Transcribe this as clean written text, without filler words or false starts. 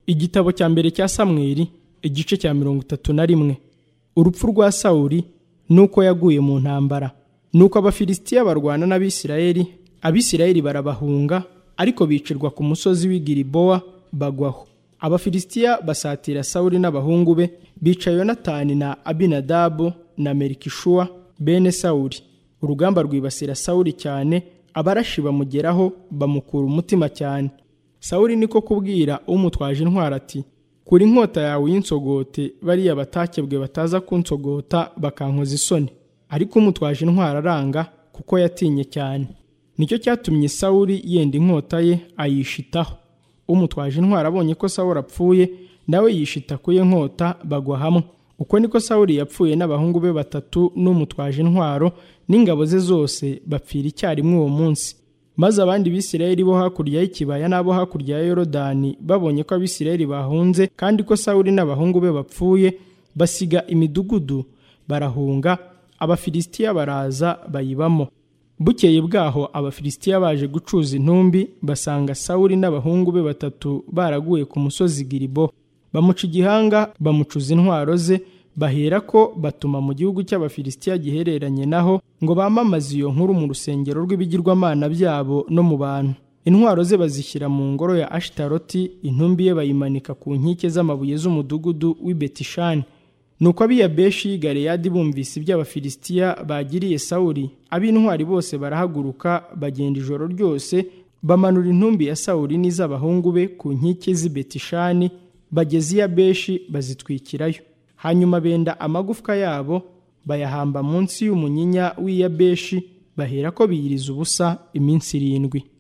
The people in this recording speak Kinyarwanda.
Igitabo cya mbere cya Samweli igice cya 31. Urupfu rwa Sawuli nuko yaguye mu ntambara. Nuko Abafilisitiya barwana n'Abisirayeli, Abisirayeli barabahunga, ariko bicirwa ku musozi w'i Gilibowa bagwaho. Abafilisitiya basatira Sawuli n'abahungu be, bica Yonatani na Abinadabu na Melikishuwa bene Sawuli. Urugamba rwibasira Sawuli cyane, abarashi bamugeraho bamukura umutima cyane. Sawuli niko kubwira umutwaje intwara ati, kuri inkota yawe y'insogote, bariya batakebwe bataza kunsogota bakankoza isoni. Ariko umutwaje intwara aranga, kuko yatinye cyane. Nicyo cyatumye Sawuli yenda inkota ye ayishitaho. Umutwaje intwara abonye ko Sawuli apfuye, nawe yishita ku ye nkota bagwa hamwe. Uko niko Sawuli yapfuye n'abahungu be batatu n'umutwaje intwaro n'ingabo ze zose bapfira icyarimwe uwo munsi. Maze abandi Bisirayeli bo hakurya y'ikibaya n'abo hakurya ya Yorodani babonye ko Abisirayeli bahunze kandi ko Sawuli n'abahungu be bapfuye, basiga imidugudu barahunga. Abafilisitiya baraza bayibamo. Bukeye bwaho Abafilisitiya baje gucuza intumbi, basanga Sawuli n'abahungu be batatu baraguye ku musozi Gilibowa. Bamuca igihanga, bamucuza intwaro ze, baherako batuma mu gihugu cy'Abafilisitiya gihereranye naho ngo bamamaze iyo nkuru mu rusengero rw'ibigirwamana byabo no mu bantu. Intwaro ze bazishyira mu ngoro ya Ashitaroti, intumbi ye bayimanika ku nkike z'amabuye z'umudugudu w'i Betishani. Nuko ab'i Yabeshi y'i Galeyadi bumvise iby'Abafilisitiya bagiriye Sawuli, ab'intwari bose barahaguruka, bagenda ijoro ryose, bamanura intumbi ya Sawuli n'iz'abahungu be ku nkike z'i Betishani, bageze i Yabeshi bazitwikirayo. Hanyuma benda amagufwa yabo bayahamba munsi y'umunyinya w'i Yabeshi, baherako biyiriza ubusa iminsi 7.